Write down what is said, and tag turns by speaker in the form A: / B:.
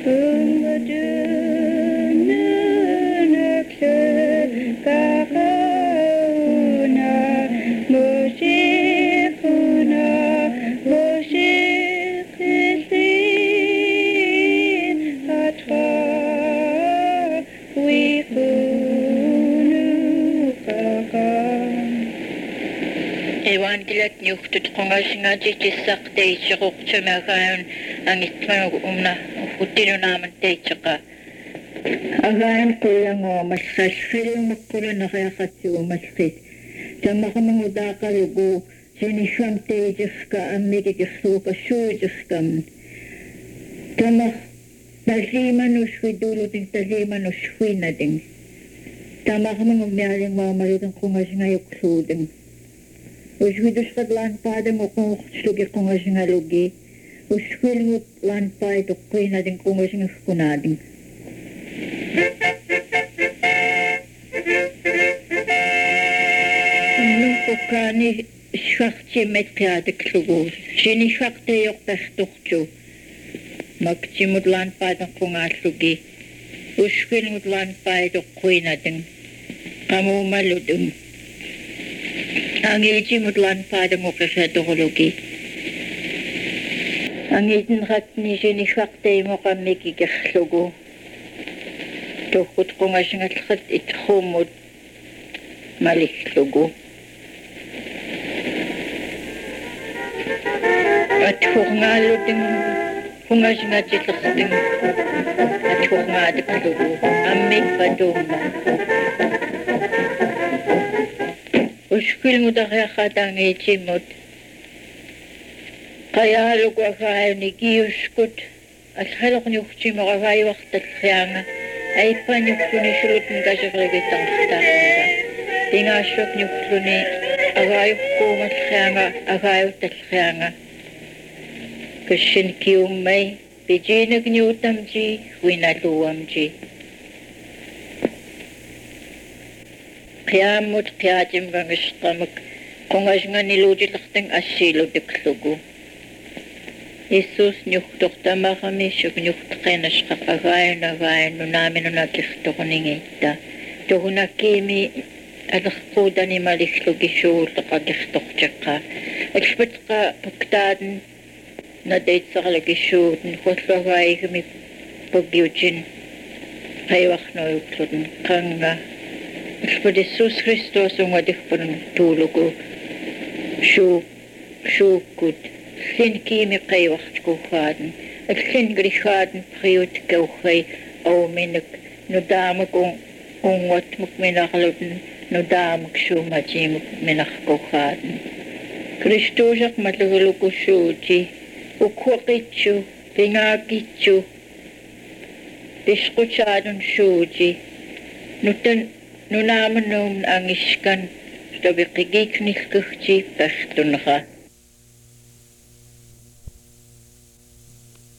A: Evangelit juhtut kongasingaji jissak teitsuqtumagaan angitmanugu umna uttinunaaman teitsaqa agaan kullanguumassasfilmuqquluneriaqatsiumalqit tamaqamangudaaqalugu sinishwam teijirka ammikijirsuuqassuujiskam tamaq tasiimanusvidulutin tasiimanushuinatin tamaqamangumialingwaamalutin qungasingayuqsuutin Usvidusqat laanpaadang uqunguqtsugi qungasingalugi usfilngut laanpaay tuqqinatin qungasingaskunatin Nuqqaani shuaqtimet piatiklugu sini shuaqteyoqtartuqtu maktimut laanpaadang qungaallugi usfilngut laanpaay tuqqinatin qamuumalutun Angijimut laanpaadamuqisatuqulugi angijinratni siniswaqteimuqammikikirlugu tuqqut qungasingalqat itxumut maliklugu atxurngaalutin qungasingatillertin atxurngaatiklugu ammikpatumma Uskilmutariaqatangiitimut qayaalugu agaayuni kiuskut alqaloqniuqtimoqagaayuartallianga aippaaniuqlunisulutun kasirligittartartaanga tingaassuqniuqluni agaayuqquumallianga agaayuttallianga kassin kiummai pijiinagniutamji winaluamji Qiyaamut qiyaajimgangisqamak qungasnganiluutilertang assiilutiklugu Jesus nyuqtortamaqami suknyuqteqinasqaq agaayunagaayununaaminunakirtoqningiitta tuhunakkiimi alerquutani maliklugissuulleqakirtortiqqa alpatqa paktaaten nateitserlagissuuten huallagaayigmi paggiutin qayuarnuyuqluten qanga För Jesus Kristus som har dikpun tulugu shukut sin kimi qaywacht kuhaden sin grihaden priut kauhay au minik nudamag ungot mukminakluten nudamag shumajimuk minak kuhaden Kristus ak matagulugu shuji ukwakitsu pingakitsu diskutsadun shuji nutan Nunamanum angiskan, stabi qigiknilkuhti pastunha.